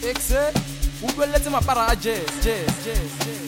Exe, ukweletse mapara a jazz.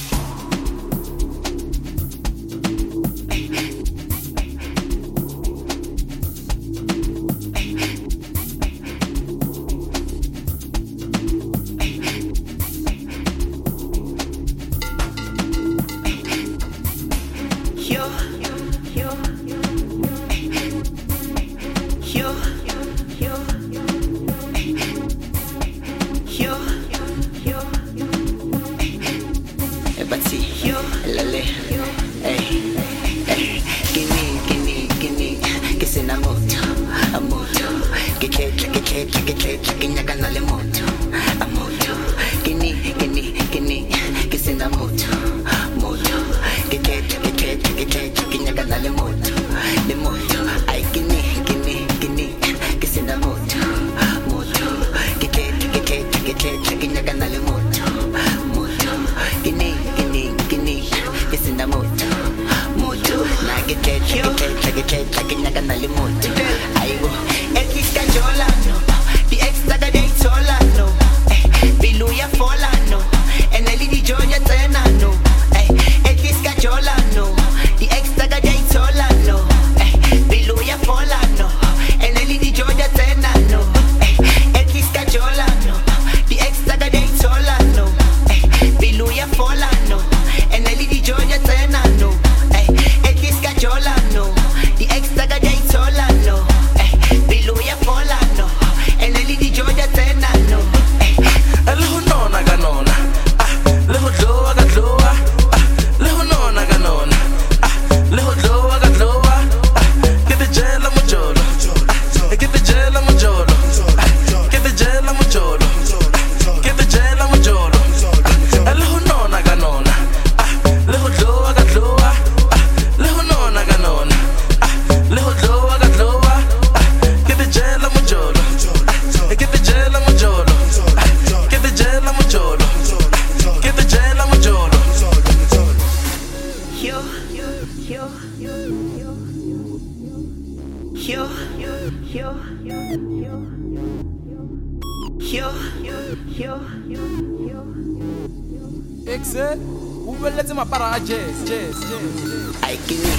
Exe, ukweletse mapara a jazz. Ay,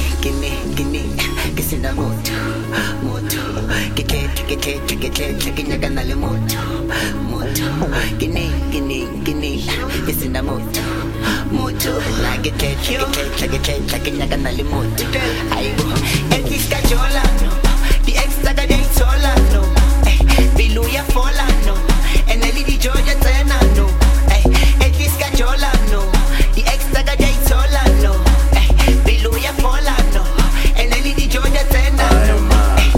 kini, que se da moto, que ganale moto, kini, que se da moto, la que ganale moto, ay, el disca chola, the extra gade sola, no, biluya fola, no, en el idioma ya tena, no, el disca chola, no, the extra gade sola, no, biluya fola, no, en el idioma ya tena, no.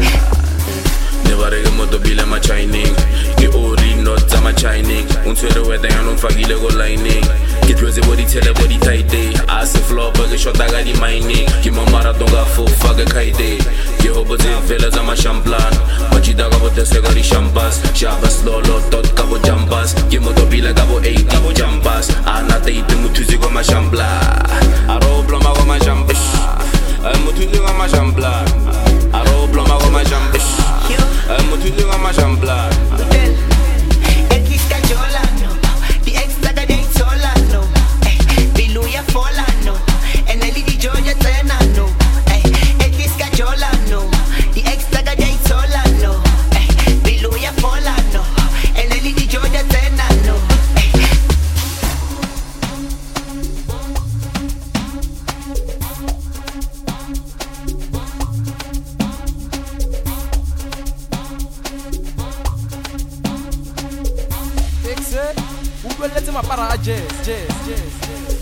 Nevarege moto bile ma chining, ke ori not za ma chining, unswere weta ya non fagile go lining. Ke tlose body tele body tight day, ase floor ke shota ga di mining, ke mamara tonga fo fage kaide. Ke hobo ze vela za ma champlan, majida ga bote se ga di champas, shabas lolo tot ka bo jambas, ke moto bile ga bo 80 bo jambas, ana te ite mutuzi go ma champla. Aro bloma go ma champas, mutuzi go ma champla. Aro bloma go ma champas, mutuzi go ma champla. Exe, ukweletse mapara a jazz.